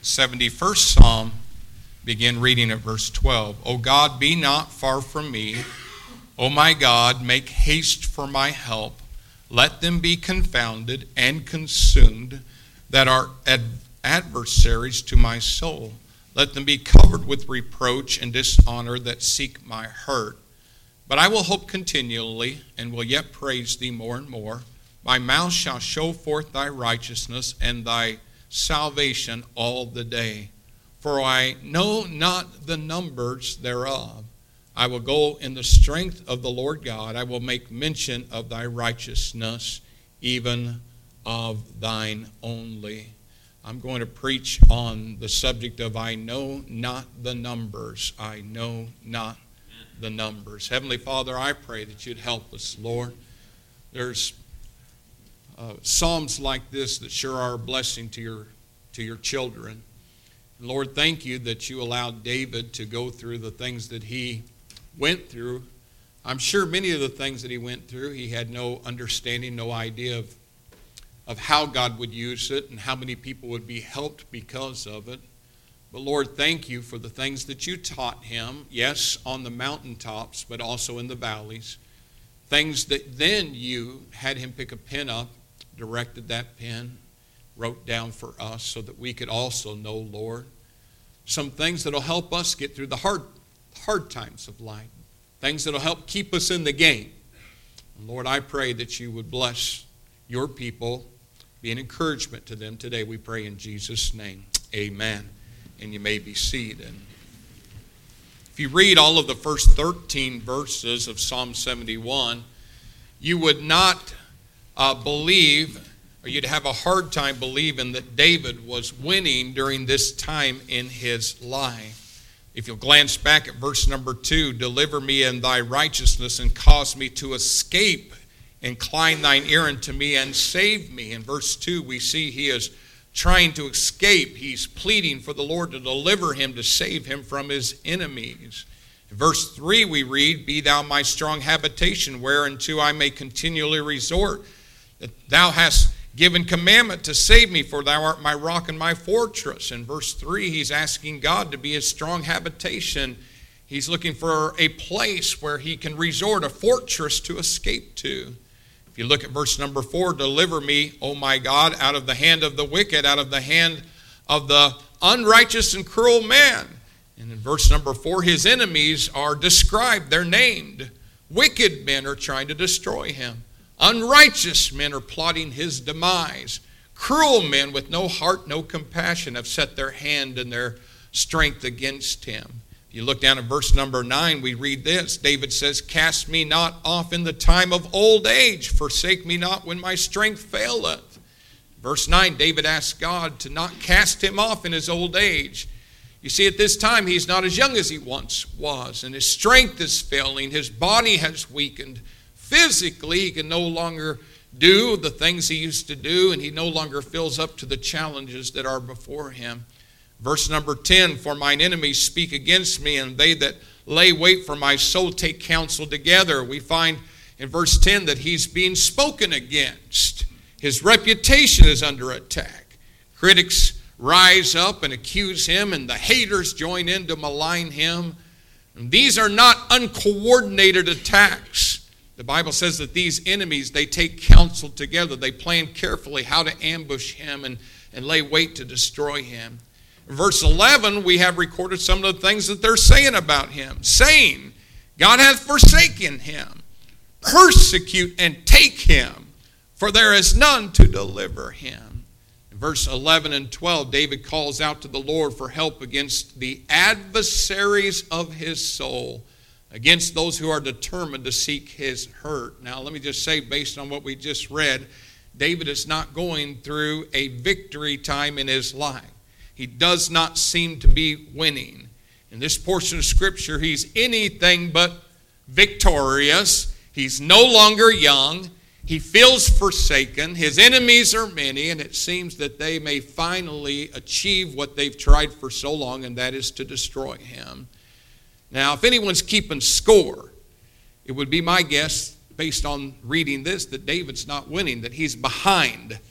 71st Psalm, begin reading at verse 12. O God, be not far from me. O my God, make haste for my help. Let them be confounded and consumed that are adversaries to my soul. Let them be covered with reproach and dishonor that seek my hurt. But I will hope continually and will yet praise thee more and more. My mouth shall show forth thy righteousness and thy salvation all the day. For I know not the numbers thereof. I will go in the strength of the Lord God. I will make mention of thy righteousness, even of thine only. I'm going to preach on the subject of I know not the numbers. I know not the numbers. Heavenly Father, I pray that you'd help us, Lord. There's psalms like this that sure are a blessing to your children. Lord, thank you that you allowed David to go through the things that he went through. I'm sure many of the things that he went through, he had no understanding, no idea of how God would use it and how many people would be helped because of it. But Lord, thank you for the things that you taught him, yes, on the mountaintops, but also in the valleys. Things that then you had him pick a pen up, directed that pen, wrote down for us so that we could also know, Lord, some things that will help us get through the hard times of life, things that will help keep us in the game. And Lord, I pray that you would bless your people, be an encouragement to them today. We pray in Jesus' name. Amen. And you may be seated. If you read all of the first 13 verses of Psalm 71, you would not believe, or you'd have a hard time believing that David was winning during this time in his life. If you'll glance back at verse number 2, deliver me in thy righteousness and cause me to escape. Incline thine ear unto me and save me. In verse 2, we see he is trying to escape. He's pleading for the Lord to deliver him, to save him from his enemies. In verse 3, we read, be thou my strong habitation, whereunto I may continually resort. That thou hast given commandment to save me, for thou art my rock and my fortress. In verse 3, he's asking God to be his strong habitation. He's looking for a place where he can resort, a fortress to escape to. If you look at verse number 4, deliver me, O my God, out of the hand of the wicked, out of the hand of the unrighteous and cruel man. And in verse number 4, his enemies are described, they're named. Wicked men are trying to destroy him. Unrighteous men are plotting his demise. Cruel men with no heart, no compassion have set their hand and their strength against him. If you look down at verse number 9, we read this. David says, cast me not off in the time of old age. Forsake me not when my strength faileth. Verse 9, David asked God to not cast him off in his old age. You see, at this time, he's not as young as he once was, and his strength is failing. His body has weakened. Physically, he can no longer do the things he used to do, and he no longer fills up to the challenges that are before him. Verse number 10, for mine enemies speak against me, and they that lay wait for my soul take counsel together. We find in verse 10 that he's being spoken against. His reputation is under attack. Critics rise up and accuse him, and the haters join in to malign him. And these are not uncoordinated attacks. The Bible says that these enemies, they take counsel together. They plan carefully how to ambush him and lay wait to destroy him. In verse 11, we have recorded some of the things that they're saying about him. Saying, God hath forsaken him. Persecute and take him, for there is none to deliver him. In verse 11 and 12, David calls out to the Lord for help against the adversaries of his soul, against those who are determined to seek his hurt. Now, let me just say, based on what we just read, David is not going through a victory time in his life. He does not seem to be winning. In this portion of Scripture, he's anything but victorious. He's no longer young. He feels forsaken. His enemies are many, and it seems that they may finally achieve what they've tried for so long, and that is to destroy him. Now, if anyone's keeping score, it would be my guess, based on reading this, that David's not winning, that he's behind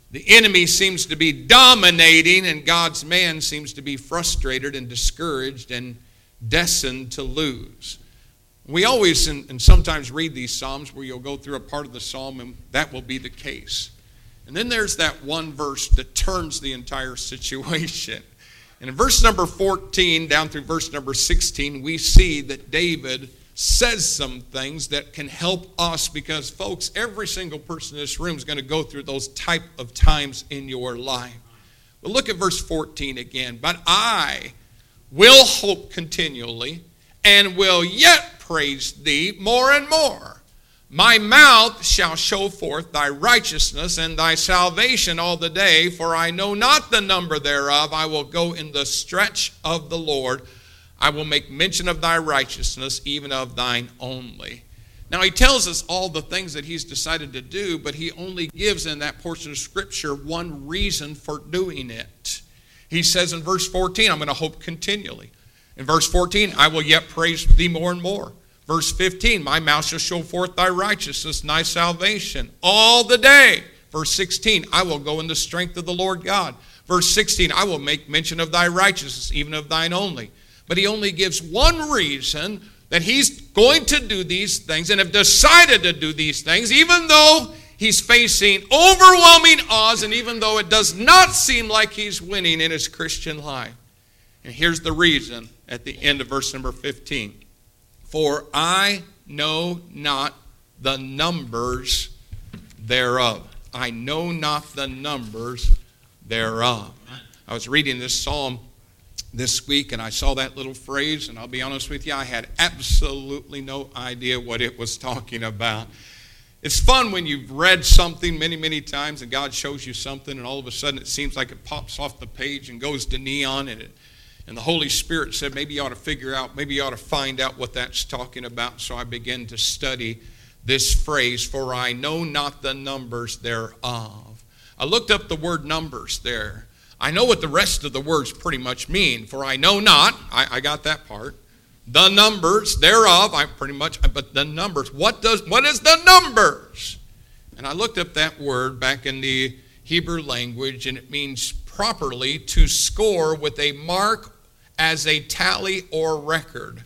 The enemy seems to be dominating, and God's man seems to be frustrated and discouraged and destined to lose. We always and sometimes read these Psalms where you'll go through a part of the Psalm and that will be the case. And then there's that one verse that turns the entire situation. And in verse number 14 down through verse number 16, we see that David says some things that can help us because, folks, every single person in this room is going to go through those type of times in your life. But look at verse 14 again. But I will hope continually and will yet praise thee more and more. My mouth shall show forth thy righteousness and thy salvation all the day, for I know not the number thereof. I will go in the stretch of the Lord. I will make mention of thy righteousness, even of thine only. Now, he tells us all the things that he's decided to do, but he only gives in that portion of Scripture one reason for doing it. He says in verse 14, I'm going to hope continually. In verse 14, I will yet praise thee more and more. Verse 15, my mouth shall show forth thy righteousness and thy salvation all the day. Verse 16, I will go in the strength of the Lord God. Verse 16, I will make mention of thy righteousness, even of thine only. But he only gives one reason that he's going to do these things and have decided to do these things, even though he's facing overwhelming odds and even though it does not seem like he's winning in his Christian life. And here's the reason at the end of verse number 15. For I know not the numbers thereof. I know not the numbers thereof. I was reading this psalm this week and I saw that little phrase, and I'll be honest with you, I had absolutely no idea what it was talking about. It's fun when you've read something many, many times and God shows you something and all of a sudden it seems like it pops off the page and goes to neon, and the Holy Spirit said, maybe you ought to figure out, maybe you ought to find out what that's talking about. So I began to study this phrase, for I know not the numbers thereof. I looked up the word numbers there. I know what the rest of the words pretty much mean. For I know not, I got that part. The numbers thereof, but the numbers. What is the numbers? And I looked up that word back in the Hebrew language, and it means properly to score with a mark as a tally or record.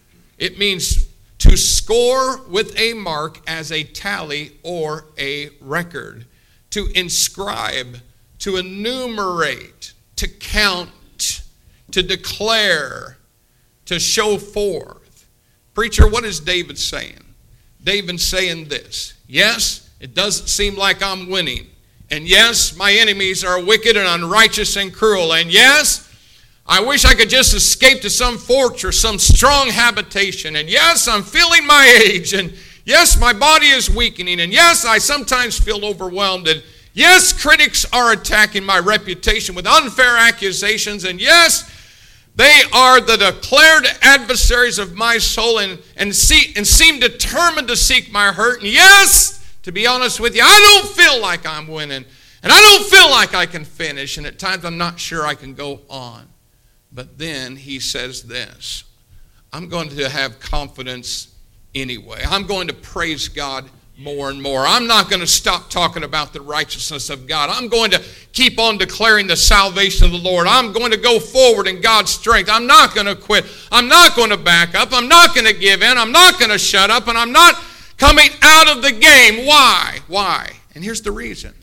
It means to score with a mark as a tally or a record. To inscribe, to enumerate, to count, to declare, to show forth. Preacher, what is David saying? David's saying this. Yes, it doesn't seem like I'm winning. And yes, my enemies are wicked and unrighteous and cruel. And yes, I wish I could just escape to some fortress, some strong habitation. And yes, I'm feeling my age. And yes, my body is weakening. And yes, I sometimes feel overwhelmed. And yes, critics are attacking my reputation with unfair accusations. And yes, they are the declared adversaries of my soul and seem determined to seek my hurt. And yes, to be honest with you, I don't feel like I'm winning. And I don't feel like I can finish. And at times I'm not sure I can go on. But then he says this, I'm going to have confidence anyway. I'm going to praise God more and more. I'm not going to stop talking about the righteousness of God. I'm going to keep on declaring the salvation of the Lord. I'm going to go forward in God's strength. I'm not going to quit. I'm not going to back up. I'm not going to give in. I'm not going to shut up. And I'm not coming out of the game. Why? Why? And here's the reason.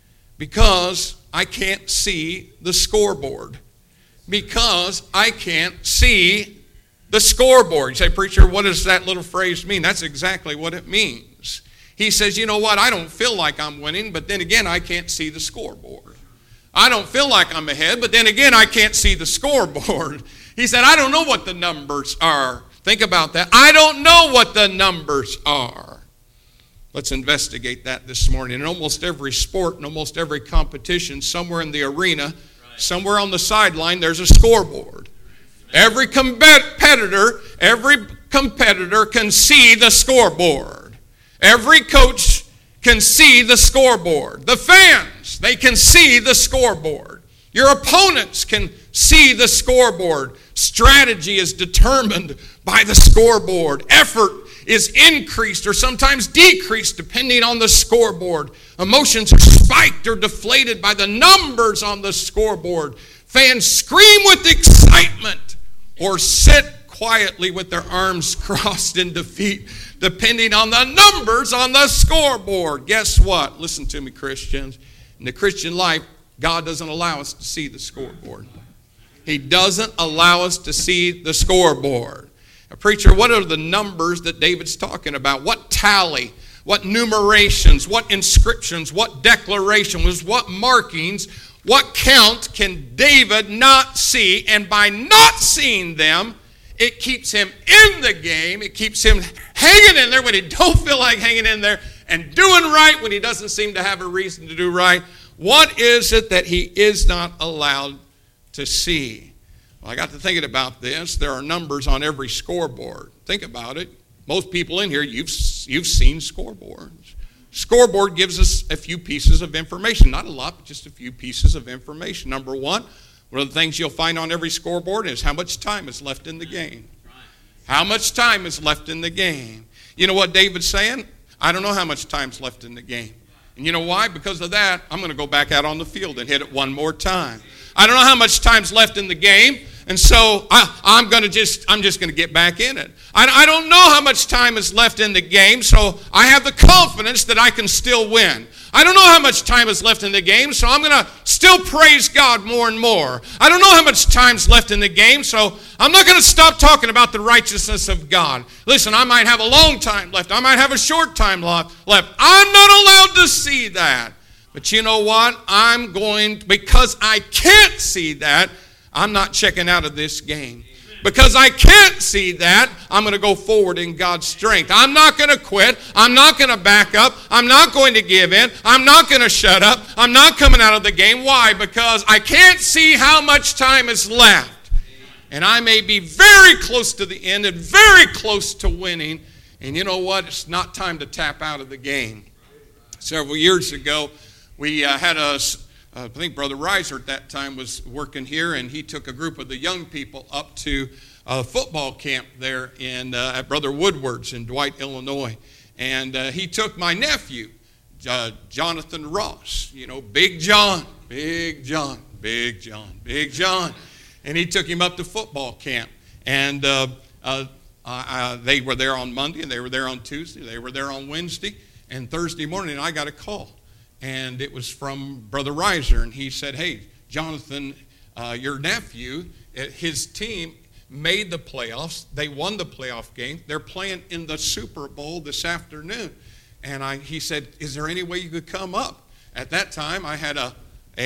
Because I can't see the scoreboard. Because I can't see the scoreboard. You say, preacher, what does that little phrase mean? That's exactly what it means. He says, you know what? I don't feel like I'm winning, but then again, I can't see the scoreboard. I don't feel like I'm ahead, but then again, I can't see the scoreboard. He said, I don't know what the numbers are. Think about that. I don't know what the numbers are. Let's investigate that this morning. In almost every sport, in almost every competition, somewhere in the arena, somewhere on the sideline, there's a scoreboard. Every competitor can see the scoreboard. Every coach can see the scoreboard. The fans, they can see the scoreboard. Your opponents can see the scoreboard. Strategy is determined by the scoreboard. Effort is increased or sometimes decreased depending on the scoreboard. Emotions are spiked or deflated by the numbers on the scoreboard. Fans scream with excitement or sit quietly with their arms crossed in defeat, depending on the numbers on the scoreboard. Guess what? Listen to me, Christians. In the Christian life, God doesn't allow us to see the scoreboard. He doesn't allow us to see the scoreboard. Preacher, what are the numbers that David's talking about? What tally? What numerations? What inscriptions? What declarations? What markings? What count can David not see? And by not seeing them, it keeps him in the game. It keeps him hanging in there when he don't feel like hanging in there and doing right when he doesn't seem to have a reason to do right. What is it that he is not allowed to see? Well, I got to thinking about this. There are numbers on every scoreboard. Think about it. Most people in here, you've seen scoreboards. Scoreboard gives us a few pieces of information. Not a lot, but just a few pieces of information. Number one of the things you'll find on every scoreboard is how much time is left in the game. How much time is left in the game. You know what David's saying? I don't know how much time's left in the game. And you know why? Because of that, I'm going to go back out on the field and hit it one more time. I don't know how much time's left in the game, and so I'm just going to get back in it. I don't know how much time is left in the game, so I have the confidence that I can still win. I don't know how much time is left in the game, so I'm going to still praise God more and more. I don't know how much time's left in the game, so I'm not going to stop talking about the righteousness of God. Listen, I might have a long time left. I might have a short time left. I'm not allowed to see that. But you know what? Because I can't see that, I'm not checking out of this game. Because I can't see that, I'm going to go forward in God's strength. I'm not going to quit. I'm not going to back up. I'm not going to give in. I'm not going to shut up. I'm not coming out of the game. Why? Because I can't see how much time is left. And I may be very close to the end and very close to winning. And you know what? It's not time to tap out of the game. Several years ago, we had I think Brother Reiser at that time was working here, and he took a group of the young people up to a football camp there at Brother Woodward's in Dwight, Illinois. And he took my nephew, Jonathan Ross, Big John. And he took him up to football camp. And they were there on Monday, and they were there on Tuesday, they were there on Wednesday, and Thursday morning I got a call. And it was from Brother Reiser, and he said, hey, Jonathan, your nephew, his team made the playoffs. They won the playoff game. They're playing in the Super Bowl this afternoon. And he said, is there any way you could come up? At that time, I had a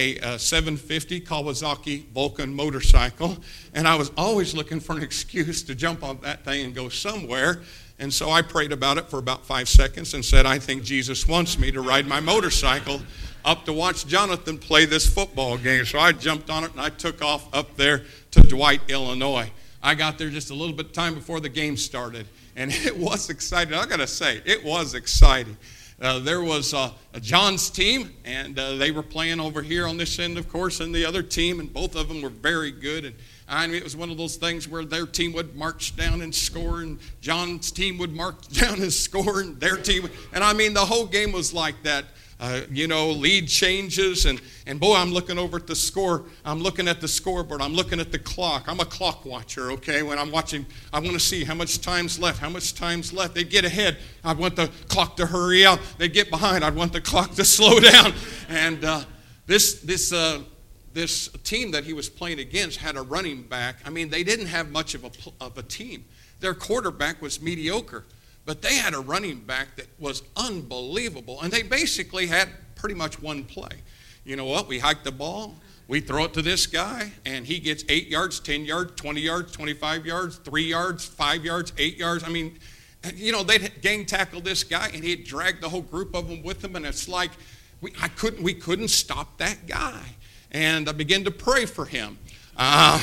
750 Kawasaki Vulcan motorcycle, and I was always looking for an excuse to jump on that thing and go somewhere. And so I prayed about it for about 5 seconds and said, I think Jesus wants me to ride my motorcycle up to watch Jonathan play this football game. So I jumped on it and I took off up there to Dwight, Illinois. I got there just a little bit of time before the game started. And it was exciting. I got to say, it was exciting. There was John's team, and they were playing over here on this end, of course, and the other team, and both of them were very good. And I mean, it was one of those things where their team would march down and score, and John's team would march down and score, and their team would, and I mean, the whole game was like that. Lead changes, and boy, I'm looking over at the score. I'm looking at the scoreboard. I'm looking at the clock. I'm a clock watcher, okay? When I'm watching, I want to see how much time's left. They'd get ahead. I want the clock to hurry up. They'd get behind. I'd want the clock to slow down. And this team that he was playing against had a running back. I mean, they didn't have much of a team. Their quarterback was mediocre. But they had a running back that was unbelievable, and they basically had pretty much one play. You know what? We hike the ball, we throw it to this guy, and he gets 8 yards, 10 yards, 20 yards, 25 yards, 3 yards, 5 yards, 8 yards. I mean, they'd gang tackle this guy, and he'd drag the whole group of them with him, and it's like we couldn't stop that guy. And I began to pray for him. I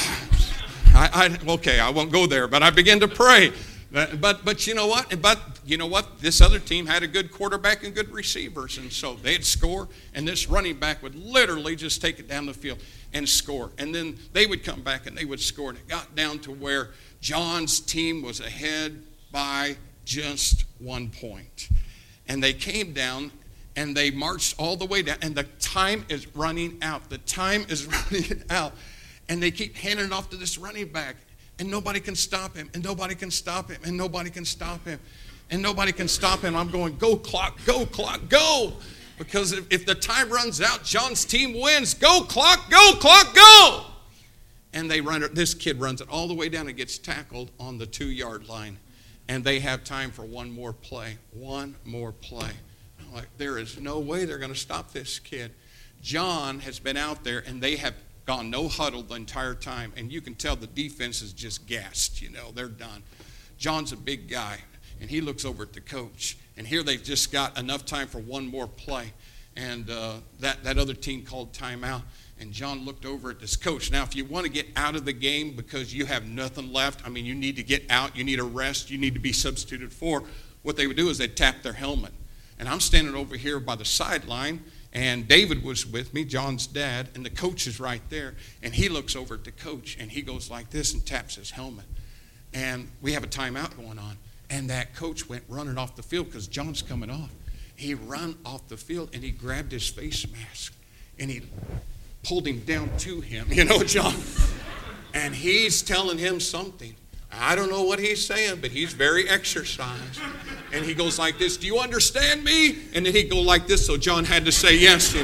won't go there, but I began to pray. But you know what? This other team had a good quarterback and good receivers, and so they'd score, and this running back would literally just take it down the field and score. And then they would come back and they would score, and it got down to where John's team was ahead by just 1 point. And they came down and they marched all the way down, and the time is running out. The time is running out. And they keep handing it off to this running back, and nobody can stop him, and nobody can stop him, and nobody can stop him, and nobody can stop him. I'm going, go clock, go. Because if the time runs out, John's team wins. Go clock, go. And they run it. This kid runs it all the way down and gets tackled on the 2-yard line. And they have time for one more play. I'm like, there is no way they're going to stop this kid. John has been out there, and they have gone no huddle the entire time. And you can tell the defense is just gassed. They're done. John's a big guy, and he looks over at the coach. And here they've just got enough time for one more play. And that other team called timeout. And John looked over at this coach. Now, if you want to get out of the game because you have nothing left, you need to get out, you need a rest, you need to be substituted for, what they would do is they'd tap their helmet. And I'm standing over here by the sideline, and David was with me, John's dad, and the coach is right there. And he looks over at the coach, and he goes like this and taps his helmet. And we have a timeout going on. And that coach went running off the field because John's coming off. He ran off the field, and he grabbed his face mask, and he pulled him down to him, John. And he's telling him something. I don't know what he's saying, but he's very exercised. And he goes like this, do you understand me? And then he'd go like this, so John had to say yes,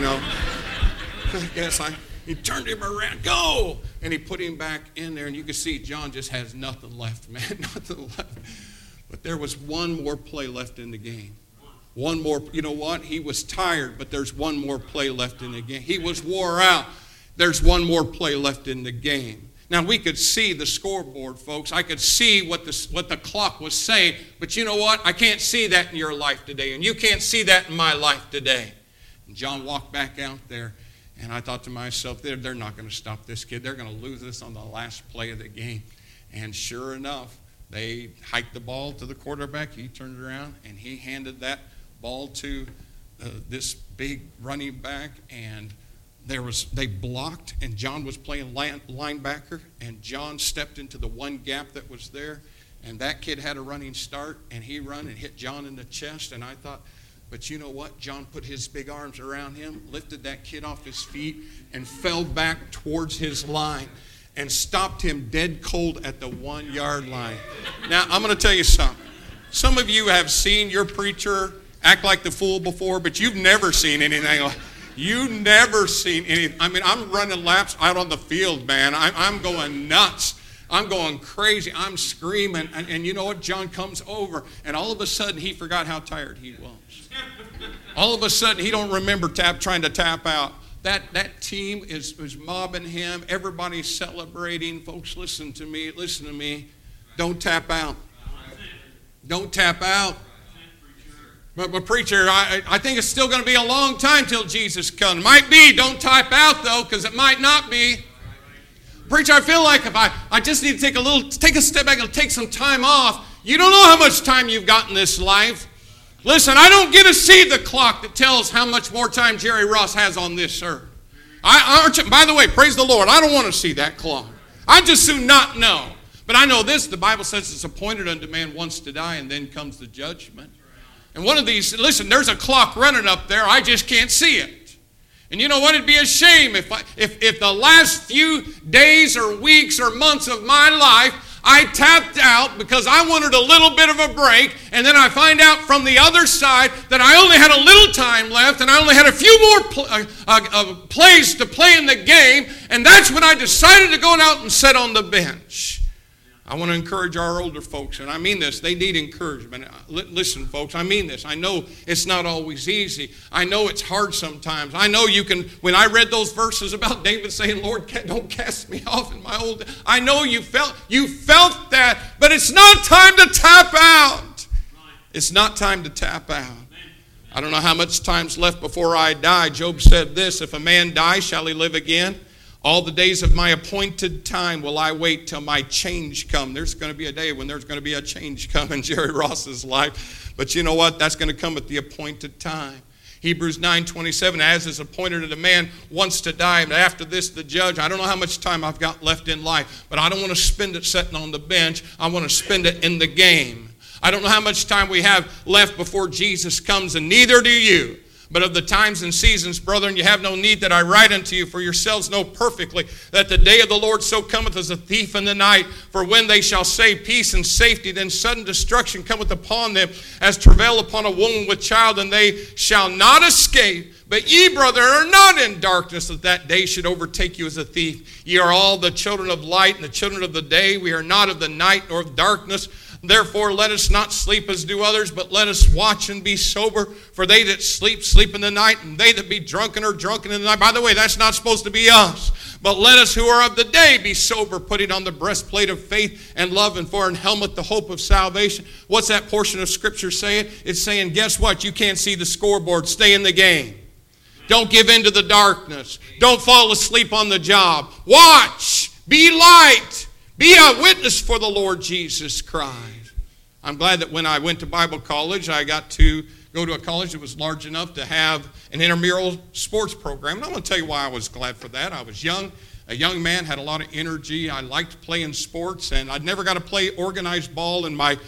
Yes, he turned him around, go! And he put him back in there, and you can see John just has nothing left, man, nothing left. But there was one more play left in the game. One more, you know what? He was tired, but there's one more play left in the game. He was wore out. There's one more play left in the game. Now, we could see the scoreboard, folks. I could see what the clock was saying. But you know what? I can't see that in your life today. And you can't see that in my life today. And John walked back out there. And I thought to myself, they're not going to stop this kid. They're going to lose this on the last play of the game. And sure enough, they hiked the ball to the quarterback. He turned around, and he handed that ball to this big running back, and they blocked, and John was playing linebacker, and John stepped into the one gap that was there, and that kid had a running start, and he run and hit John in the chest. And I thought, but you know what? John put his big arms around him, lifted that kid off his feet, and fell back towards his line and stopped him dead cold at the 1-yard line. Now, I'm going to tell you something. Some of you have seen your preacher act like the fool before, but you've never seen anything. You've never seen anything. I'm running laps out on the field, man. I'm going nuts. I'm going crazy. I'm screaming. And you know what? John comes over, and all of a sudden, he forgot how tired he was. All of a sudden, he don't remember trying to tap out. That team is mobbing him. Everybody's celebrating. Folks, listen to me. Don't tap out. Don't tap out. But preacher, I think it's still going to be a long time till Jesus comes. Might be. Don't type out, though, because it might not be. Preacher, I feel like if I just need to take a step back and take some time off. You don't know how much time you've got in this life. Listen, I don't get to see the clock that tells how much more time Jerry Ross has on this earth. By the way, praise the Lord, I don't want to see that clock. I'd just soon not know. But I know this, the Bible says it's appointed unto man once to die, and then comes the judgment. And one of these, listen, there's a clock running up there. I just can't see it. And you know what? It'd be a shame if the last few days or weeks or months of my life, I tapped out because I wanted a little bit of a break, and then I find out from the other side that I only had a little time left, and I only had a few more plays to play in the game, and that's when I decided to go out and sit on the bench. I want to encourage our older folks, and I mean this. They need encouragement. Listen, folks, I mean this. I know it's not always easy. I know it's hard sometimes. I know you can, when I read those verses about David saying, Lord, don't cast me off in my old age. I know you felt that, but it's not time to tap out. It's not time to tap out. I don't know how much time's left before I die. Job said this, if a man die, shall he live again? All the days of my appointed time will I wait till my change come. There's going to be a day when there's going to be a change come in Jerry Ross's life. But you know what? That's going to come at the appointed time. Hebrews 9:27, as is appointed to the man once to die, but after this the judge. I don't know how much time I've got left in life, but I don't want to spend it sitting on the bench. I want to spend it in the game. I don't know how much time we have left before Jesus comes, and neither do you. But of the times and seasons, brethren, you have no need that I write unto you, for yourselves know perfectly that the day of the Lord so cometh as a thief in the night. For when they shall say peace and safety, then sudden destruction cometh upon them, as travail upon a woman with child, and they shall not escape. But ye, brethren, are not in darkness, that day should overtake you as a thief. Ye are all the children of light and the children of the day. We are not of the night nor of darkness. Therefore, let us not sleep as do others, but let us watch and be sober. For they that sleep, sleep in the night, and they that be drunken are drunken in the night. By the way, that's not supposed to be us. But let us who are of the day be sober, putting on the breastplate of faith and love, and for an helmet the hope of salvation. What's that portion of Scripture saying? It's saying, guess what? You can't see the scoreboard. Stay in the game. Don't give in to the darkness. Don't fall asleep on the job. Watch. Be light. Be a witness for the Lord Jesus Christ. I'm glad that when I went to Bible college, I got to go to a college that was large enough to have an intramural sports program. And I'm going to tell you why I was glad for that. I was young, a young man, had a lot of energy. I liked playing sports, and I'd never got to play organized ball in my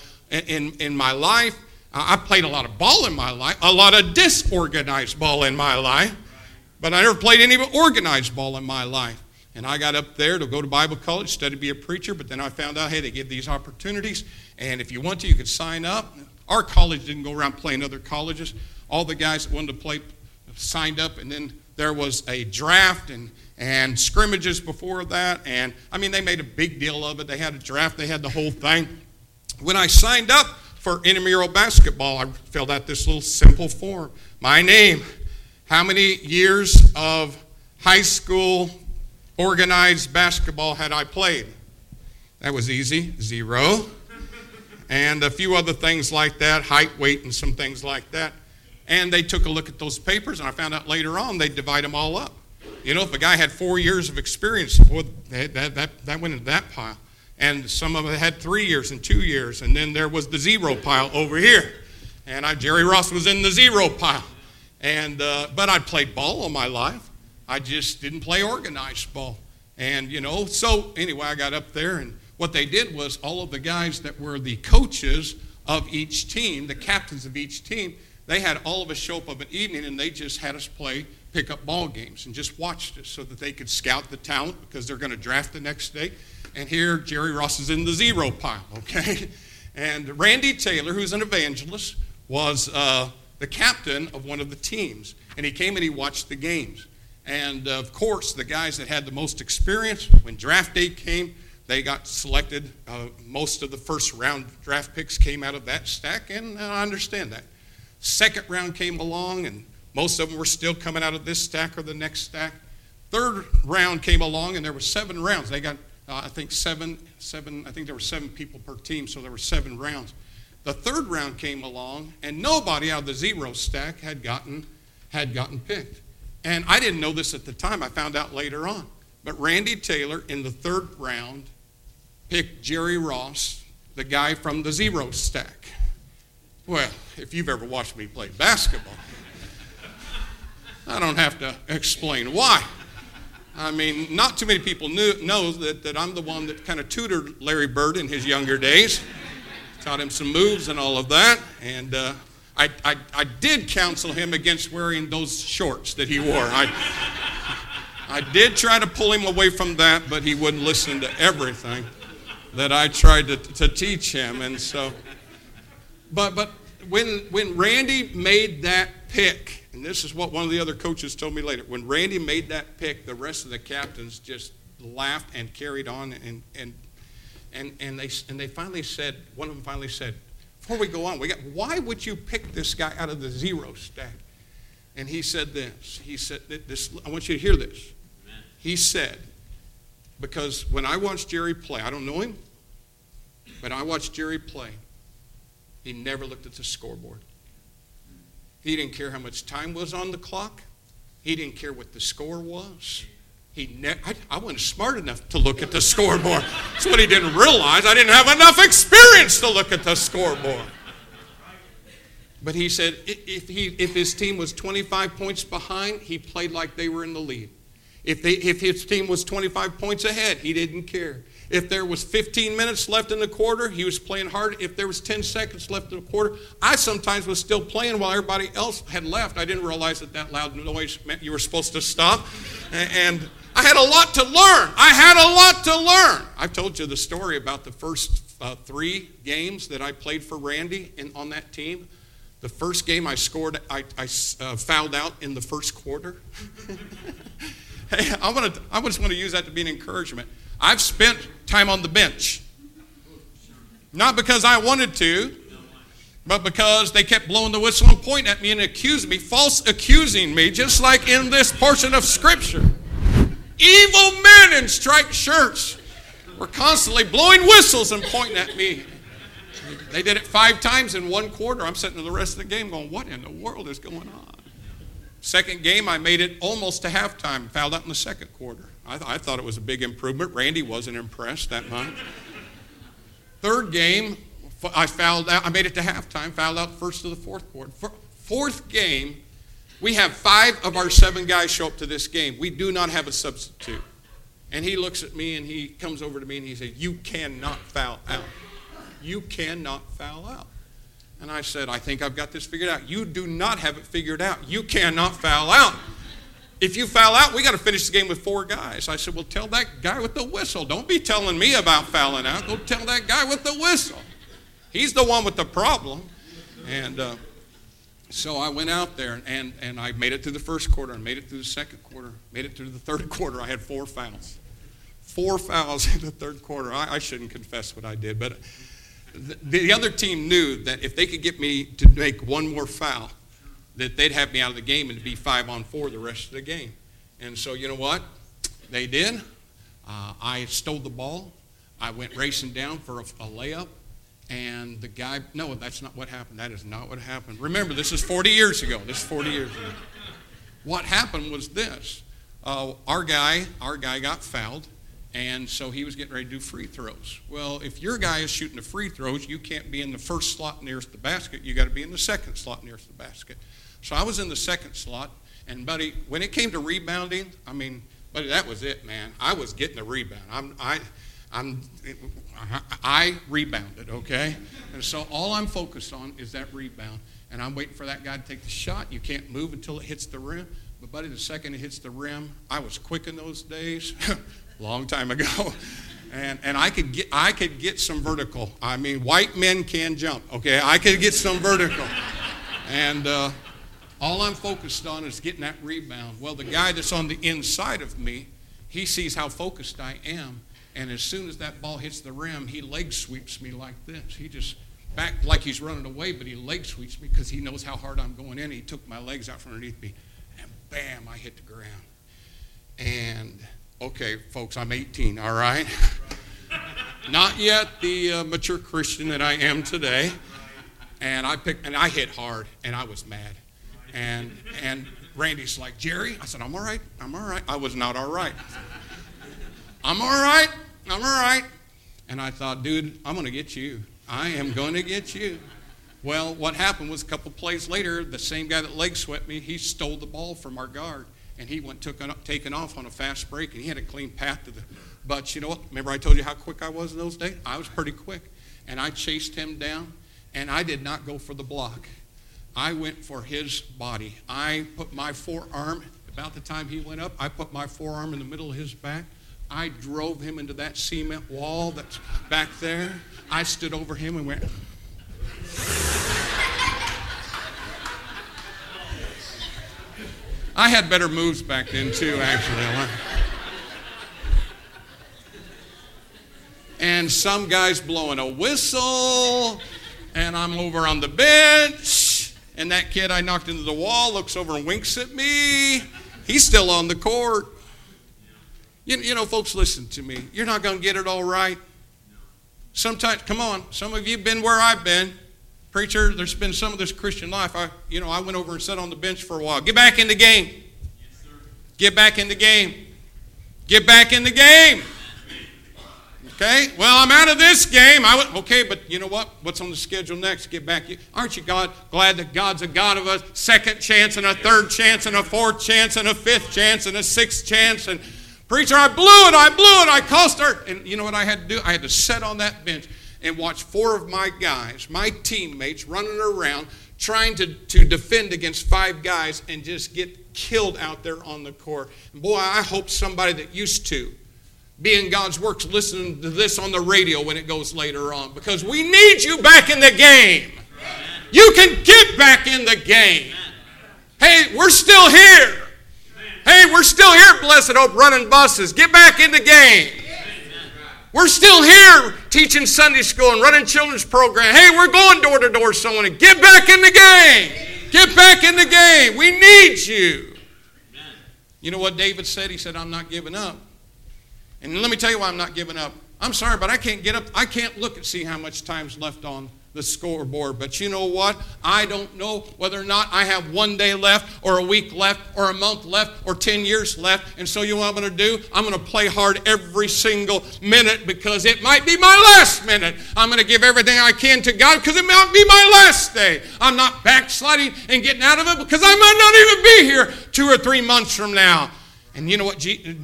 life. I played a lot of ball in my life, a lot of disorganized ball in my life, but I never played any organized ball in my life. And I got up there to go to Bible college, study to be a preacher, but then I found out, hey, they give these opportunities, and if you want to, you could sign up. Our college didn't go around playing other colleges. All the guys that wanted to play signed up, and then there was a draft and scrimmages before that, and I mean, they made a big deal of it. They had a draft, they had the whole thing. When I signed up for intramural basketball, I filled out this little simple form. My name, how many years of high school organized basketball had I played? That was easy, 0. And a few other things like that, height, weight, and some things like that. And they took a look at those papers, and I found out later on they divide them all up. You know, if a guy had 4 years of experience, well, that went into that pile. And some of them had 3 years and 2 years, and then there was the 0 pile over here. And Jerry Ross was in the 0 pile. And but I'd played ball all my life. I just didn't play organized ball. And, you know, so anyway, I got up there, and what they did was all of the guys that were the coaches of each team, the captains of each team, they had all of us show up of an evening, and they just had us play pickup ball games and just watched us so that they could scout the talent because they're going to draft the next day. And here, Jerry Ross is in the 0 pile, okay? And Randy Taylor, who's an evangelist, was the captain of one of the teams. And he came and he watched the games. And, of course, the guys that had the most experience, when draft day came, they got selected. Most of the first round draft picks came out of that stack, and I understand that. Second round came along, and most of them were still coming out of this stack or the next stack. Third round came along, and there were 7 rounds. They got, I think there were 7 people per team, so there were 7 rounds. The third round came along, and nobody out of the 0 stack had gotten picked. And I didn't know this at the time. I found out later on. But Randy Taylor, in the 3rd round, picked Jerry Ross, the guy from the 0 stack. Well, if you've ever watched me play basketball, I don't have to explain why. I mean, not too many people know that I'm the one that kind of tutored Larry Bird in his younger days. Taught him some moves and all of that. And I did counsel him against wearing those shorts that he wore. I did try to pull him away from that, but he wouldn't listen to everything that I tried to teach him. And so, but when Randy made that pick, and this is what one of the other coaches told me later, when Randy made that pick, the rest of the captains just laughed and carried on, and they finally said, one of them finally said, before we go on, why would you pick this guy out of the 0 stack? And he said this. He said, I want you to hear this. Amen. He said, because when I watched Jerry play, I don't know him, but I watched Jerry play, he never looked at the scoreboard. He didn't care how much time was on the clock. He didn't care what the score was. I wasn't smart enough to look at the scoreboard. That's what he didn't realize. I didn't have enough experience to look at the scoreboard. But he said if his team was 25 points behind, he played like they were in the lead. If his team was 25 points ahead, he didn't care. If there was 15 minutes left in the quarter, he was playing hard. If there was 10 seconds left in the quarter, I sometimes was still playing while everybody else had left. I didn't realize that loud noise meant you were supposed to stop. And I had a lot to learn. I've told you the story about the first 3 games that I played for Randy on that team. The first game I scored, I fouled out in the first quarter. Hey, I just want to use that to be an encouragement. I've spent time on the bench. Not because I wanted to, but because they kept blowing the whistle and pointing at me and false accusing me, just like in this portion of Scripture. Evil men in striped shirts were constantly blowing whistles and pointing at me. They did it 5 times in 1 quarter. I'm sitting there the rest of the game going, what in the world is going on? Second game, I made it almost to halftime, fouled out in the second quarter. I thought it was a big improvement. Randy wasn't impressed that much. Third game, I fouled out. I made it to halftime, fouled out first of the fourth quarter. Fourth game, we have 5 of our 7 guys show up to this game. We do not have a substitute. And he looks at me and he comes over to me and he says, you cannot foul out. You cannot foul out. And I said, I think I've got this figured out. You do not have it figured out. You cannot foul out. If you foul out, we got to finish the game with 4 guys. I said, well, tell that guy with the whistle. Don't be telling me about fouling out. Go tell that guy with the whistle. He's the one with the problem. And so I went out there, and I made it through the first quarter, and made it through the second quarter, made it through the third quarter. I had 4 fouls. 4 fouls in the third quarter. I shouldn't confess what I did, but the other team knew that if they could get me to make 1 more foul, that they'd have me out of the game and it'd be 5-on-4 the rest of the game. And so you know what? They did. I stole the ball. I went racing down for a layup. And the guy, no, that's not what happened. That is not what happened. Remember, this is 40 years ago. What happened was this. Our guy got fouled. And so he was getting ready to do free throws. Well, if your guy is shooting the free throws, you can't be in the first slot nearest the basket. You got to be in the second slot nearest the basket. So I was in the second slot, and buddy, when it came to rebounding, buddy, that was it, man. I was getting the rebound. I rebounded, okay? And so all I'm focused on is that rebound, and I'm waiting for that guy to take the shot. You can't move until it hits the rim. But buddy, the second it hits the rim, I was quick in those days. Long time ago, and I could get some vertical. White men can jump. Okay, I could get some vertical, and all I'm focused on is getting that rebound. Well, the guy that's on the inside of me, he sees how focused I am, and as soon as that ball hits the rim, he leg sweeps me like this. He just back like he's running away, but he leg sweeps me because he knows how hard I'm going in. He took my legs out from underneath me, and bam, I hit the ground, and okay, folks, I'm 18, all right? Not yet the mature Christian that I am today. And I hit hard, and I was mad. And Randy's like, Jerry? I said, I'm all right. I was not all right. I'm all right. And I thought, dude, I'm going to get you. I am going to get you. Well, what happened was a couple plays later, the same guy that leg swept me, he stole the ball from our guard. And he went taking off on a fast break, and he had a clean path to the. But you know what? Remember I told you how quick I was in those days? I was pretty quick. And I chased him down, and I did not go for the block. I went for his body. I put my forearm, about the time he went up, I put my forearm in the middle of his back. I drove him into that cement wall that's back there. I stood over him and went. I had better moves back then, too, actually. And some guy's blowing a whistle, and I'm over on the bench, and that kid I knocked into the wall looks over and winks at me. He's still on the court. You know, folks, listen to me. You're not going to get it all right. Sometimes, come on, some of you have been where I've been. Preacher, there's been some of this Christian life. I went over and sat on the bench for a while. Get back in the game. Yes, sir. Get back in the game. Get back in the game. Okay, well, I'm out of this game. Okay, but you know what? What's on the schedule next? Get back. Aren't you glad that God's a God of a second chance and a third chance and a fourth chance and a fifth chance and a sixth chance? And preacher, I blew it. I cost her. And you know what I had to do? I had to sit on that bench and watch 4 of my guys, my teammates, running around trying to defend against 5 guys and just get killed out there on the court. And boy, I hope somebody that used to be in God's works listening to this on the radio when it goes later on, because we need you back in the game. You can get back in the game. Hey, we're still here. Hey, we're still here, Blessed Hope, running buses. Get back in the game. We're still here teaching Sunday school and running children's program. Hey, we're going door to door someone. Get back in the game. Get back in the game. We need you. You know what David said? He said, I'm not giving up. And let me tell you why I'm not giving up. I'm sorry, but I can't get up. I can't look and see how much time's left on the scoreboard. But you know what? I don't know whether or not I have 1 day left or a week left or a month left or 10 years left. And so you know what I'm going to do? I'm going to play hard every single minute, because it might be my last minute. I'm going to give everything I can to God, because it might be my last day. I'm not backsliding and getting out of it, because I might not even be here 2 or 3 months from now. And you know what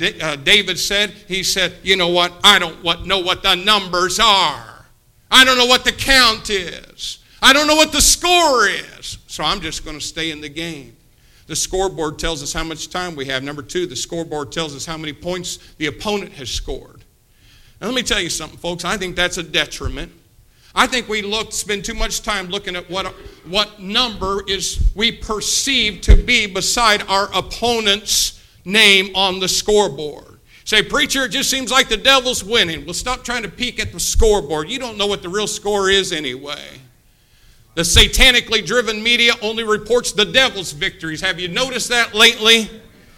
David said? He said, you know what? I don't know what the numbers are. I don't know what the count is. I don't know what the score is. So I'm just going to stay in the game. The scoreboard tells us how much time we have. Number 2, the scoreboard tells us how many points the opponent has scored. Now let me tell you something, folks. I think that's a detriment. I think we spend too much time looking at what number is we perceive to be beside our opponent's name on the scoreboard. Say, preacher, it just seems like the devil's winning. Well, stop trying to peek at the scoreboard. You don't know what the real score is anyway. The satanically driven media only reports the devil's victories. Have you noticed that lately?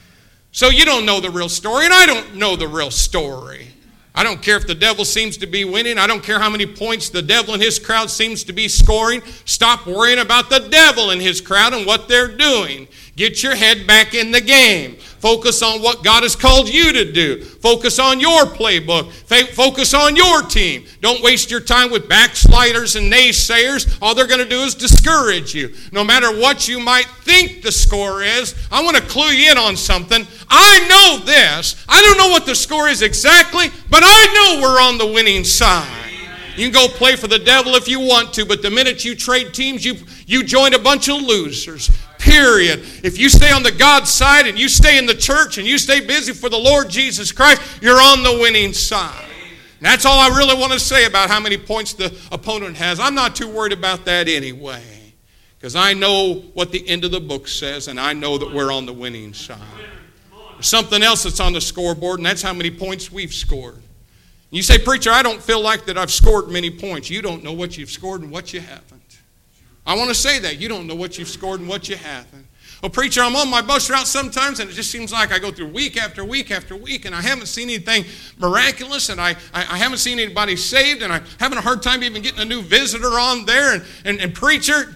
So you don't know the real story, and I don't know the real story. I don't care if the devil seems to be winning. I don't care how many points the devil and his crowd seems to be scoring. Stop worrying about the devil and his crowd and what they're doing. Get your head back in the game. Focus on what God has called you to do. Focus on your playbook. Focus on your team. Don't waste your time with backsliders and naysayers. All they're going to do is discourage you. No matter what you might think the score is, I want to clue you in on something. I know this. I don't know what the score is exactly, but I know we're on the winning side. You can go play for the devil if you want to, but the minute you trade teams, you join a bunch of losers. Period. If you stay on the God side and you stay in the church and you stay busy for the Lord Jesus Christ, you're on the winning side. And that's all I really want to say about how many points the opponent has. I'm not too worried about that anyway, because I know what the end of the book says, and I know that we're on the winning side. There's something else that's on the scoreboard, and that's how many points we've scored. You say, preacher, I don't feel like that I've scored many points. You don't know what you've scored and what you haven't. I want to say that. You don't know what you've scored and what you haven't. Well, preacher, I'm on my bus route sometimes, and it just seems like I go through week after week after week, and I haven't seen anything miraculous, and I haven't seen anybody saved, and I'm having a hard time even getting a new visitor on there. And preacher,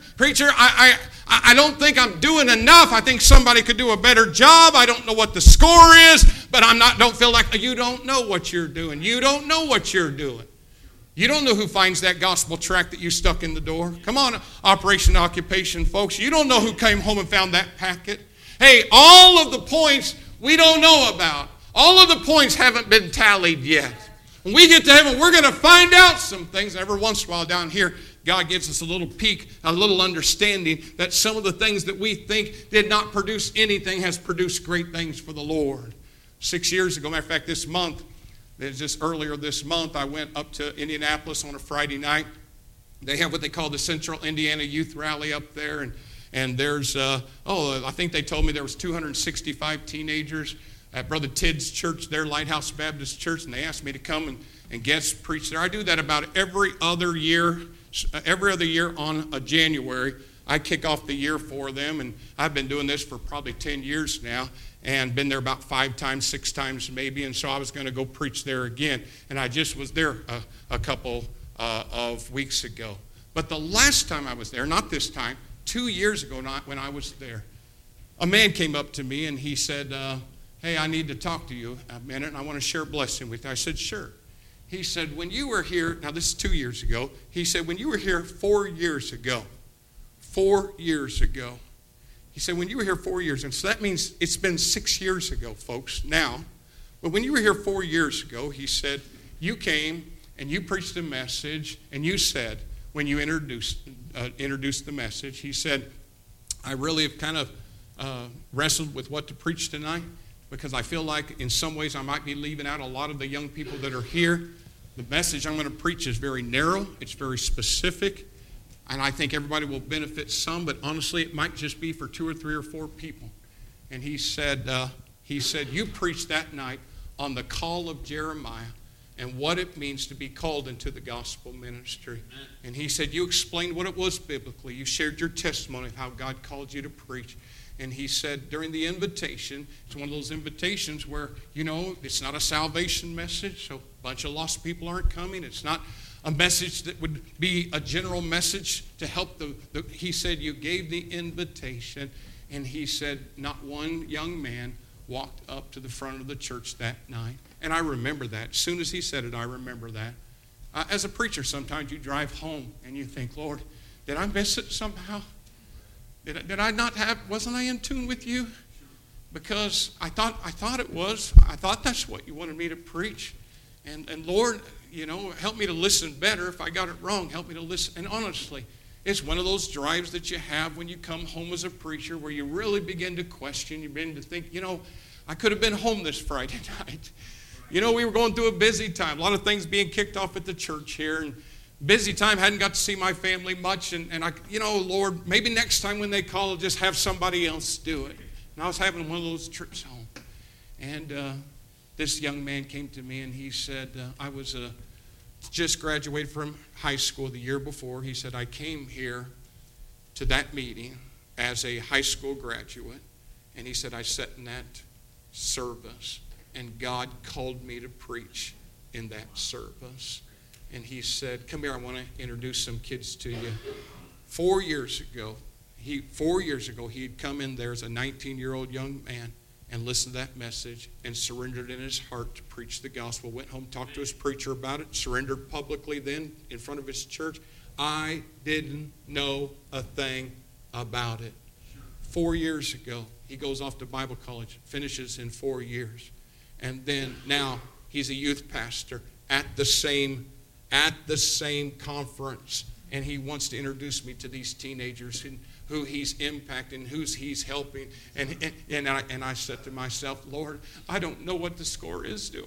I don't think I'm doing enough. I think somebody could do a better job. I don't know what the score is, but don't feel like you don't know what you're doing. You don't know what you're doing. You don't know who finds that gospel tract that you stuck in the door. Come on, Operation Occupation, folks. You don't know who came home and found that packet. Hey, all of the points we don't know about. All of the points haven't been tallied yet. When we get to heaven, we're going to find out some things. Every once in a while down here, God gives us a little peek, a little understanding that some of the things that we think did not produce anything has produced great things for the Lord. 6 years ago, matter of fact, this month, just earlier this month, I went up to Indianapolis on a Friday night. They have what they call the Central Indiana Youth Rally up there. And there's, I think they told me there was 265 teenagers at Brother Tidd's church there, Lighthouse Baptist Church. And they asked me to come and guest preach there. I do that about every other year on a January. I kick off the year for them. And I've been doing this for probably 10 years now. And been there about 5 times, 6 times maybe, and so I was going to go preach there again. And I just was there a couple of weeks ago. But the last time I was there, not this time, 2 years ago when I was there, a man came up to me and he said, hey, I need to talk to you a minute, and I want to share a blessing with you. I said, sure. he said, when you were here, now this is 2 years ago, he said, when you were here 4 years ago, 4 years ago, he said, when you were here 4 years ago, so that means it's been 6 years ago, folks, now. But when you were here 4 years ago, he said, you came and you preached a message, and you said, when you introduced the message, he said, I really have kind of wrestled with what to preach tonight, because I feel like in some ways I might be leaving out a lot of the young people that are here. The message I'm going to preach is very narrow, it's very specific, and I think everybody will benefit some, but honestly it might just be for 2 or 3 or 4 people. And he said, you preached that night on the call of Jeremiah and what it means to be called into the gospel ministry. And he said, you explained what it was biblically. You shared your testimony of how God called you to preach. And he said, during the invitation, it's one of those invitations where, it's not a salvation message, so a bunch of lost people aren't coming. It's not a message that would be a general message to help he said, you gave the invitation. And he said, not one young man walked up to the front of the church that night. And I remember that. As soon as he said it, I remember that. As a preacher, sometimes you drive home and you think, Lord, did I miss it somehow? Did I not wasn't I in tune with you? Because I thought it was. I thought that's what you wanted me to preach. And Lord, help me to listen better. If I got it wrong, help me to listen. And honestly, it's one of those drives that you have when you come home as a preacher where you really begin to question. You begin to think, I could have been home this Friday night. We were going through a busy time. A lot of things being kicked off at the church here. And busy time, hadn't got to see my family much. And I, Lord, maybe next time when they call, I'll just have somebody else do it. And I was having one of those trips home. And this young man came to me and he said, I was just graduated from high school the year before. He said, I came here to that meeting as a high school graduate. And he said, I sat in that service and God called me to preach in that service. And he said, come here, I want to introduce some kids to you. 4 years ago, he had come in there as a 19-year-old young man and listened to that message and surrendered in his heart to preach the gospel. Went home, talked to his preacher about it, surrendered publicly then in front of his church. I didn't know a thing about it. 4 years ago, he goes off to Bible college, finishes in 4 years. And then now he's a youth pastor at the same conference. And he wants to introduce me to these teenagers who he's impacting, who he's helping. And I said to myself, Lord, I don't know what the score is, do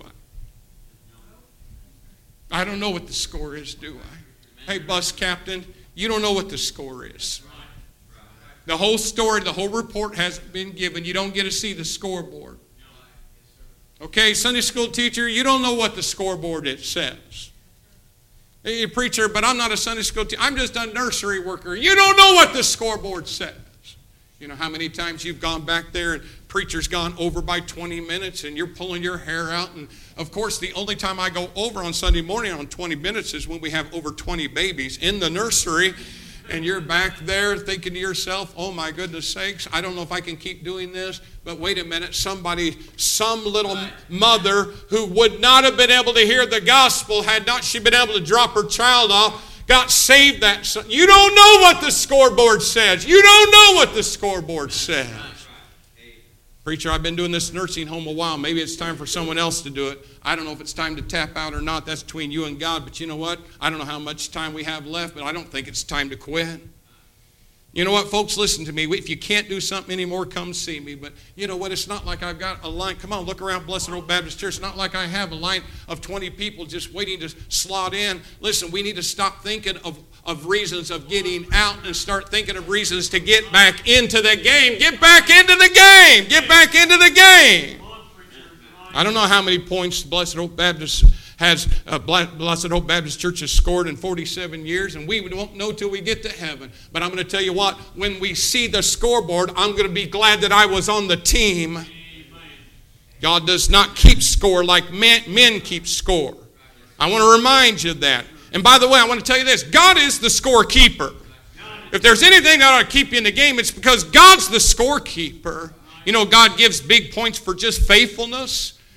I? I don't know what the score is, do I? Hey, bus captain, you don't know what the score is. The whole story, the whole report hasn't been given. You don't get to see the scoreboard. Okay, Sunday school teacher, you don't know what the scoreboard it says. Hey, preacher, but I'm not a Sunday school teacher. I'm just a nursery worker. You don't know what the scoreboard says. You know how many times you've gone back there and preacher's gone over by 20 minutes and you're pulling your hair out. And, of course, the only time I go over on Sunday morning on 20 minutes is when we have over 20 babies in the nursery. And you're back there thinking to yourself, oh, my goodness sakes, I don't know if I can keep doing this. But wait a minute, some little mother who would not have been able to hear the gospel had not she been able to drop her child off, got saved that son. You don't know what the scoreboard says. You don't know what the scoreboard says. Preacher, I've been doing this nursing home a while. Maybe it's time for someone else to do it. I don't know if it's time to tap out or not. That's between you and God. But you know what? I don't know how much time we have left, but I don't think it's time to quit. You know what, folks? Listen to me. If you can't do something anymore, come see me. But you know what? It's not like I've got a line. Come on, look around Blessed Old Baptist Church. It's not like I have a line of 20 people just waiting to slot in. Listen, we need to stop thinking of reasons of getting out and start thinking of reasons to get back into the game. Get back into the game. Get back into the game. I don't know how many points Blessed Old Baptist Blessed Hope Baptist Church has scored in 47 years, and we won't know till we get to heaven. But I'm going to tell you what, when we see the scoreboard, I'm going to be glad that I was on the team. Amen. God does not keep score like men keep score. I want to remind you of that. And by the way, I want to tell you this, God is the scorekeeper. If there's anything that ought to keep you in the game, it's because God's the scorekeeper. You know, God gives big points for just faithfulness.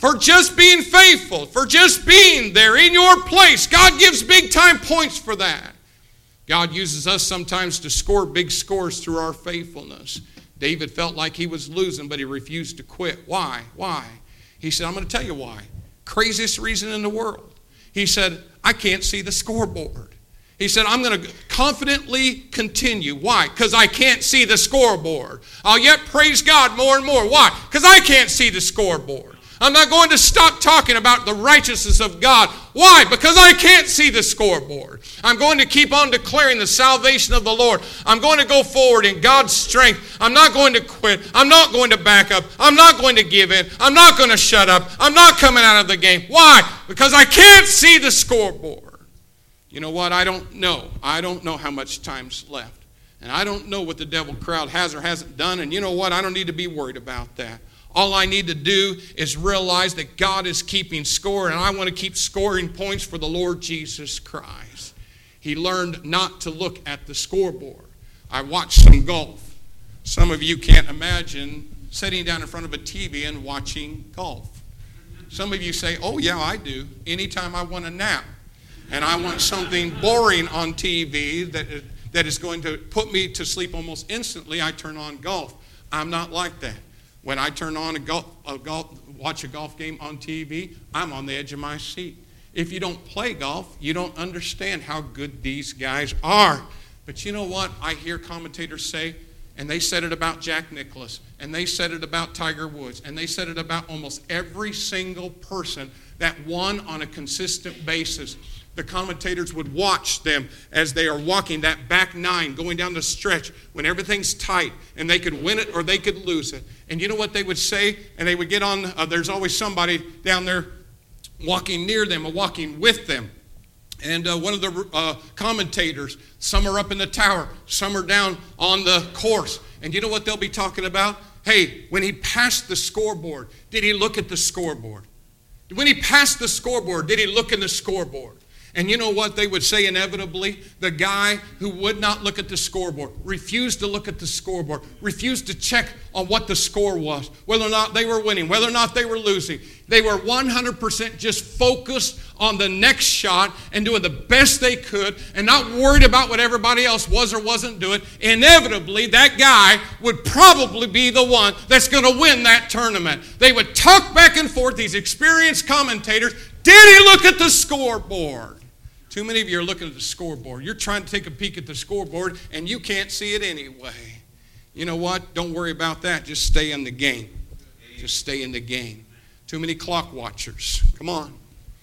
for just being faithful, for just being there in your place. God gives big time points for that. God uses us sometimes to score big scores through our faithfulness. David felt like he was losing, but he refused to quit. Why? Why? He said, I'm going to tell you why. Craziest reason in the world. He said, I can't see the scoreboard. He said, I'm going to confidently continue. Why? Because I can't see the scoreboard. I'll yet praise God more and more. Why? Because I can't see the scoreboard. I'm not going to stop talking about the righteousness of God. Why? Because I can't see the scoreboard. I'm going to keep on declaring the salvation of the Lord. I'm going to go forward in God's strength. I'm not going to quit. I'm not going to back up. I'm not going to give in. I'm not going to shut up. I'm not coming out of the game. Why? Because I can't see the scoreboard. You know what? I don't know. I don't know how much time's left. And I don't know what the devil crowd has or hasn't done. And you know what? I don't need to be worried about that. All I need to do is realize that God is keeping score, and I want to keep scoring points for the Lord Jesus Christ. He learned not to look at the scoreboard. I watched some golf. Some of you can't imagine sitting down in front of a TV and watching golf. Some of you say, oh yeah, I do. Anytime I want a nap and I want something boring on TV that is going to put me to sleep almost instantly, I turn on golf. I'm not like that. When I turn on watch a golf game on TV, I'm on the edge of my seat. If you don't play golf, you don't understand how good these guys are. But you know what? I hear commentators say, and they said it about Jack Nicklaus, and they said it about Tiger Woods, and they said it about almost every single person that won on a consistent basis. The commentators would watch them as they are walking that back nine, going down the stretch when everything's tight, and they could win it or they could lose it. And you know what they would say? And they would get on, there's always somebody down there walking near them or walking with them. And one of the commentators, some are up in the tower, some are down on the course. And you know what they'll be talking about? Hey, when he passed the scoreboard, did he look at the scoreboard? When he passed the scoreboard, did he look in the scoreboard? And you know what they would say inevitably? The guy who would not look at the scoreboard, refused to look at the scoreboard, refused to check on what the score was, whether or not they were winning, whether or not they were losing. They were 100% just focused on the next shot and doing the best they could and not worried about what everybody else was or wasn't doing. Inevitably, that guy would probably be the one that's going to win that tournament. They would talk back and forth, these experienced commentators. Did he look at the scoreboard? Too many of you are looking at the scoreboard. You're trying to take a peek at the scoreboard, and you can't see it anyway. You know what? Don't worry about that. Just stay in the game. Just stay in the game. Too many clock watchers. Come on.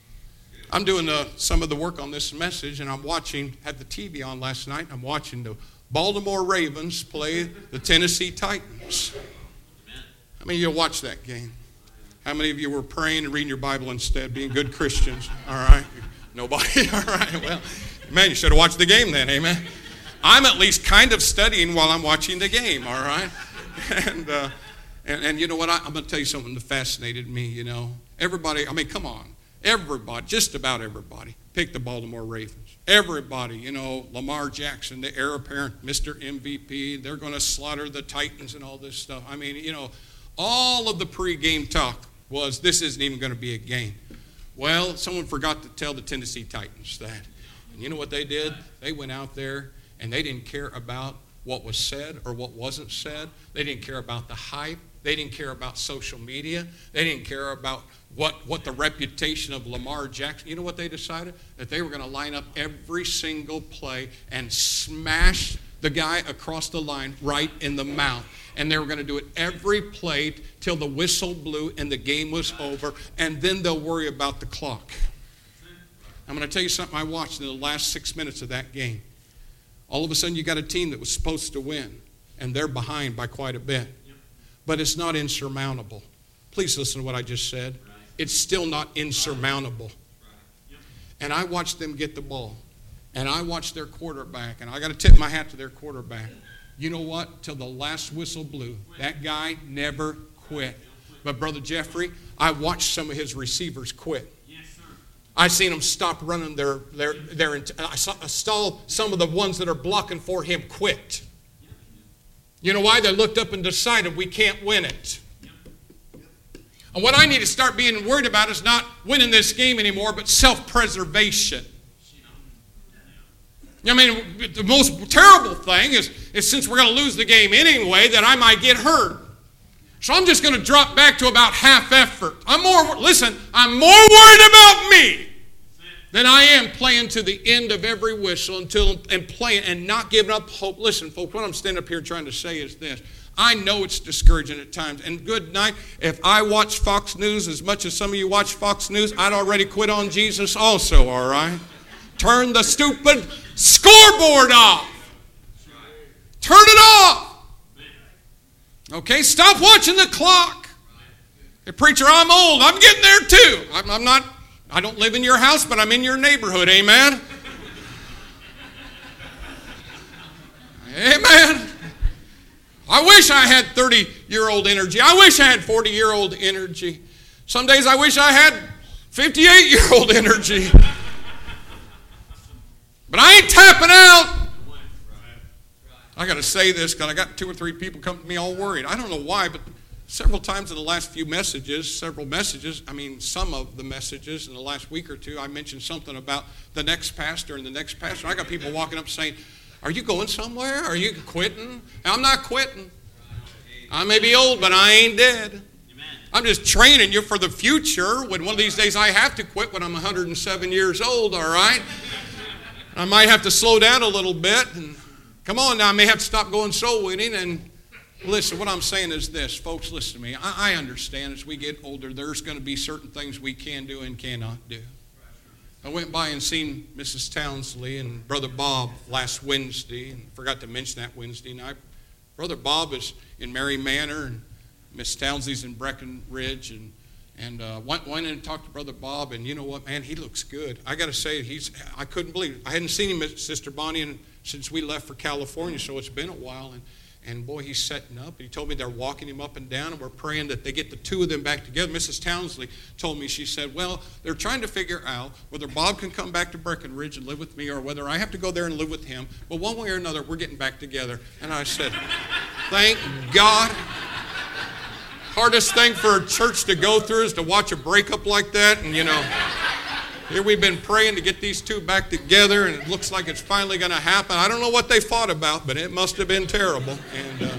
I'm doing some of the work on this message, and I'm had the TV on last night. I'm watching the Baltimore Ravens play the Tennessee Titans. How many of you watched that game? How many of you were praying and reading your Bible instead, being good Christians? All right. Nobody? All right. Well, man, you should have watched the game then, amen? I'm at least kind of studying while I'm watching the game, all right? And you know what? I'm going to tell you something that fascinated me, you know. Everybody, come on. Everybody, just about everybody, picked the Baltimore Ravens. Everybody, you know, Lamar Jackson, the heir apparent, Mr. MVP, they're going to slaughter the Titans and all this stuff. I mean, you know, all of the pregame talk was this isn't even going to be a game. Well, someone forgot to tell the Tennessee Titans that. And you know what they did? They went out there and they didn't care about what was said or what wasn't said. They didn't care about the hype. They didn't care about social media. They didn't care about what the reputation of Lamar Jackson. You know what they decided? That they were going to line up every single play and smash the guy across the line right in the mouth. And they were going to do it every play till the whistle blew and the game was over, and then they'll worry about the clock. I'm going to tell you something I watched in the last 6 minutes of that game. All of a sudden you got a team that was supposed to win, and they're behind by quite a bit. But it's not insurmountable. Please listen to what I just said. It's still not insurmountable. And I watched them get the ball, and I watched their quarterback, and I got to tip my hat to their quarterback. You know what? Till the last whistle blew, that guy never quit. But Brother Jeffrey, I watched some of his receivers quit. I seen them stop running I saw some of the ones that are blocking for him quit. You know why? They looked up and decided we can't win it. And what I need to start being worried about is not winning this game anymore, but self-preservation. I mean, the most terrible thing is since we're going to lose the game anyway, that I might get hurt. So I'm just going to drop back to about half effort. I'm more worried about me than I am playing to the end of every whistle and playing and not giving up hope. Listen, folks, what I'm standing up here trying to say is this. I know it's discouraging at times. And good night, if I watch Fox News as much as some of you watch Fox News, I'd already quit on Jesus also, all right? Turn the stupid scoreboard off. Turn it off. Okay, stop watching the clock. Hey, preacher, I'm old. I'm getting there too. I don't live in your house, but I'm in your neighborhood. Amen? Amen. I wish I had 30-year-old energy. I wish I had 40-year-old energy. Some days I wish I had 58-year-old energy. But I ain't tapping out. I got to say this because I got 2 or 3 people come to me all worried. I don't know why, but several times in the last few messages, some of the messages in the last week or two, I mentioned something about the next pastor and the next pastor. I got people walking up saying, are you going somewhere? Are you quitting? I'm not quitting. I may be old, but I ain't dead. I'm just training you for the future when one of these days I have to quit when I'm 107 years old, all right? I might have to slow down a little bit. And come on now, I may have to stop going soul winning. And listen, what I'm saying is this. Folks, listen to me. I understand as we get older, there's going to be certain things we can do and cannot do. I went by and seen Mrs. Townsley and Brother Bob last Wednesday, and forgot to mention that Wednesday night. Brother Bob is in Mary Manor, and Miss Townsley's in Breckenridge, and went in and talked to Brother Bob, and you know what, man, he looks good. I got to say, I couldn't believe it. I hadn't seen him, Sister Bonnie, since we left for California, so it's been a while, and boy, he's setting up. He told me they're walking him up and down, and we're praying that they get the 2 of them back together. Mrs. Townsley told me, she said, well, they're trying to figure out whether Bob can come back to Breckenridge and live with me or whether I have to go there and live with him. But one way or another, we're getting back together. And I said, thank God. Hardest thing for a church to go through is to watch a breakup like that. And, here we've been praying to get these 2 back together, and it looks like it's finally going to happen. I don't know what they fought about, but it must have been terrible. And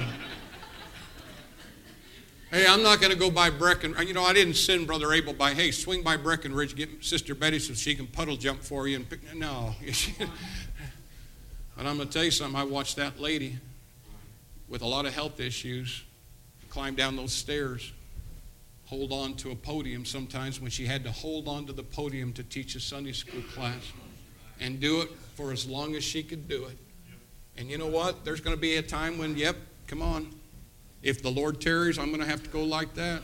hey, I'm not going to go by Breckenridge. I didn't send Brother Abel by, hey, swing by Breckenridge, get Sister Betty so she can puddle jump for you. No. But I'm going to tell you something. I watched that lady with a lot of health issues climb down those stairs, hold on to a podium sometimes when she had to hold on to the podium to teach a Sunday school class and do it for as long as she could do it. And you know what? There's going to be a time when, come on. If the Lord tarries, I'm going to have to go like that.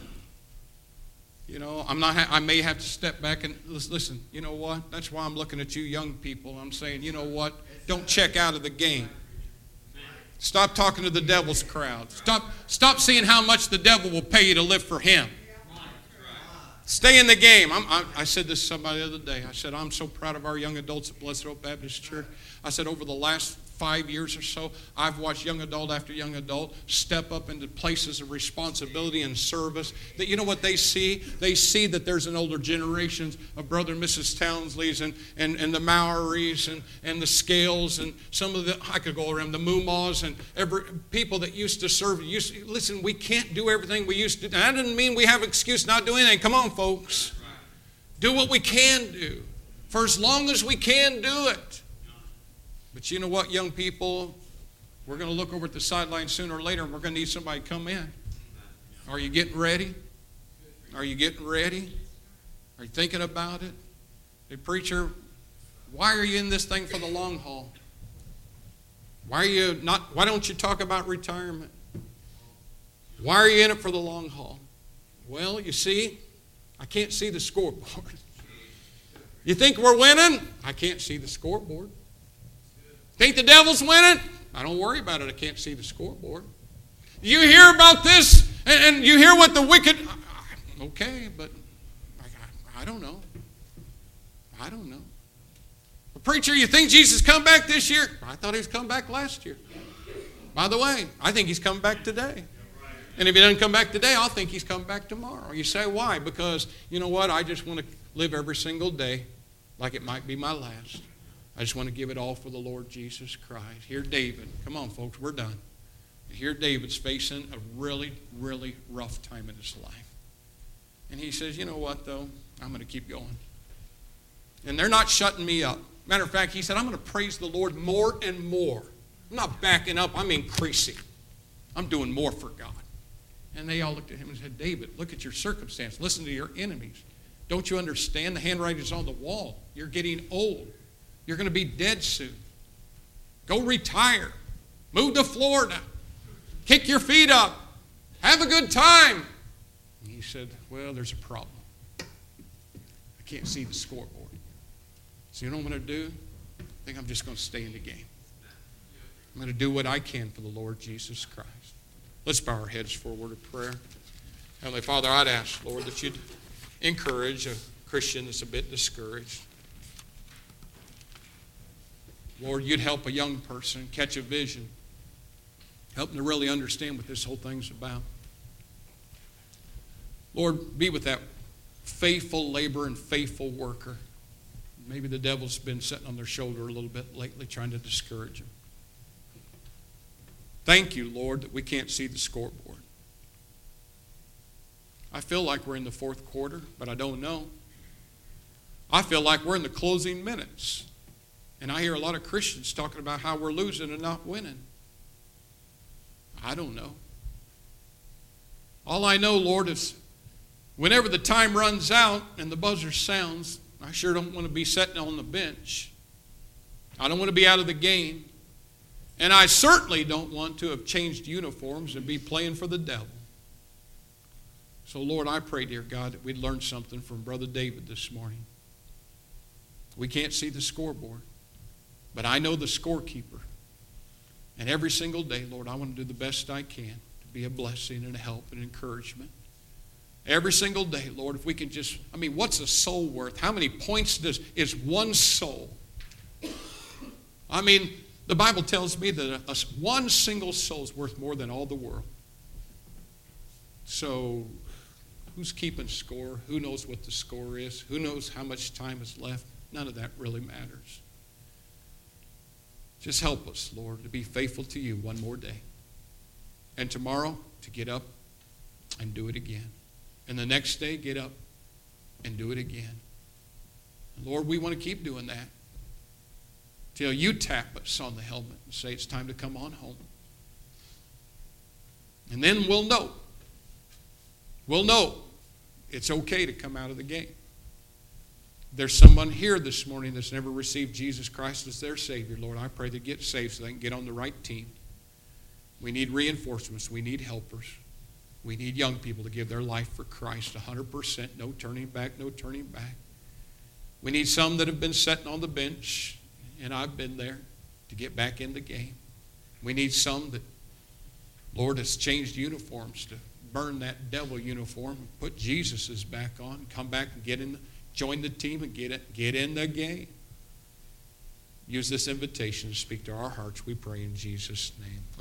I may have to step back and listen, you know what? That's why I'm looking at you young people. I'm saying, you know what? Don't check out of the game. Stop talking to the devil's crowd. Stop seeing how much the devil will pay you to live for him. Stay in the game. I said this to somebody the other day. I said, I'm so proud of our young adults at Blessed Hope Baptist Church. I said, over the last 5 years or so, I've watched young adult after young adult step up into places of responsibility and service. That you know what they see? They see that there's an older generations of Brother and Mrs. Townsleys and the Maoris and the Scales and some of the, I could go around, the Mumas and people that used to serve. Listen, we can't do everything we used to. That doesn't mean we have an excuse not doing anything. Come on, folks. Do what we can do for as long as we can do it. But you know what, young people? We're going to look over at the sideline sooner or later, and we're going to need somebody to come in. Are you getting ready? Are you getting ready? Are you thinking about it? Hey, preacher, why are you in this thing for the long haul? Why don't you talk about retirement? Why are you in it for the long haul? Well, you see, I can't see the scoreboard. You think we're winning? I can't see the scoreboard. Think the devil's winning? I don't worry about it. I can't see the scoreboard. You hear about this and you hear what the wicked... Okay, but I don't know. I don't know. But preacher, you think Jesus come back this year? I thought he was coming back last year. By the way, I think he's coming back today. And if he doesn't come back today, I'll think he's coming back tomorrow. You say, why? Because, you know what? I just want to live every single day like it might be my last. I just want to give it all for the Lord Jesus Christ. Here David. Come on, folks, we're done. Here David's facing a really, really rough time in his life. And he says, you know what, though? I'm going to keep going. And they're not shutting me up. Matter of fact, he said, I'm going to praise the Lord more and more. I'm not backing up. I'm increasing. I'm doing more for God. And they all looked at him and said, David, look at your circumstance. Listen to your enemies. Don't you understand? The handwriting's on the wall. You're getting old. You're going to be dead soon. Go retire. Move to Florida. Kick your feet up. Have a good time. And he said, well, there's a problem. I can't see the scoreboard. So you know what I'm going to do? I think I'm just going to stay in the game. I'm going to do what I can for the Lord Jesus Christ. Let's bow our heads for a word of prayer. Heavenly Father, I'd ask, Lord, that you'd encourage a Christian that's a bit discouraged. Lord, you'd help a young person catch a vision. Help them to really understand what this whole thing's about. Lord, be with that faithful laborer and faithful worker. Maybe the devil's been sitting on their shoulder a little bit lately trying to discourage them. Thank you, Lord, that we can't see the scoreboard. I feel like we're in the fourth quarter, but I don't know. I feel like we're in the closing minutes. And I hear a lot of Christians talking about how we're losing and not winning. I don't know. All I know, Lord, is whenever the time runs out and the buzzer sounds, I sure don't want to be sitting on the bench. I don't want to be out of the game. And I certainly don't want to have changed uniforms and be playing for the devil. So, Lord, I pray, dear God, that we'd learn something from Brother David this morning. We can't see the scoreboard, but I know the scorekeeper. And every single day, Lord, I want to do the best I can to be a blessing and a help and encouragement. Every single day, Lord, if we can just, what's a soul worth? How many points is one soul? The Bible tells me that one single soul is worth more than all the world. So, who's keeping score? Who knows what the score is? Who knows how much time is left? None of that really matters. Just help us, Lord, to be faithful to you one more day. And tomorrow, to get up and do it again. And the next day, get up and do it again. Lord, we want to keep doing that till you tap us on the helmet and say it's time to come on home. And then we'll know. We'll know it's okay to come out of the game. There's someone here this morning that's never received Jesus Christ as their Savior. Lord, I pray they get saved so they can get on the right team. We need reinforcements. We need helpers. We need young people to give their life for Christ 100%. No turning back, no turning back. We need some that have been sitting on the bench, and I've been there, to get back in the game. We need some that, Lord, has changed uniforms to burn that devil uniform and put Jesus's back on, come back and join the team and get in the game. Use this invitation to speak to our hearts, we pray in Jesus' name.